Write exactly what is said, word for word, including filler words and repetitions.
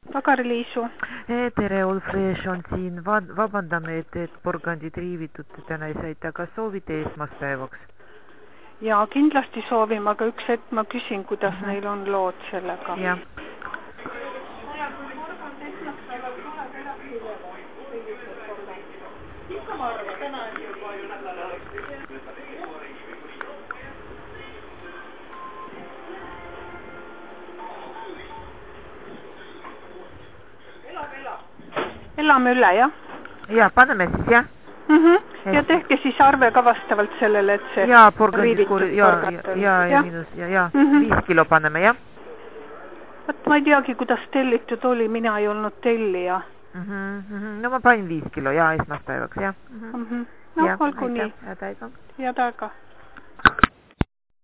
Agari-Liisu. Tere, Ulfresh on siin. Vabandame, et, et porgandid riivitud täna ei saite, aga soovite esmaspäevaks? Ja kindlasti soovime, aga üks hetk ma küsin, kuidas mm -hmm. neil on lood sellega. Ja. Elame üle, jah? Ja, paneme siis, jah? Mm -hmm. Ja tehke siis arve ka vastavalt sellele, et see ja, riivitud ja, ja, ja, ja, minus, ja, ja. Mm -hmm. viis kilo paneme, jah? Võt, ma ei teagi, kuidas tellitud oli, mina ei olnud tellija. Mm -hmm, mm -hmm. No ma panin viis kilo, ja, esmaspäevaks, jah? Mm -hmm. No, ja, olgu nii. Head aega. Head aega.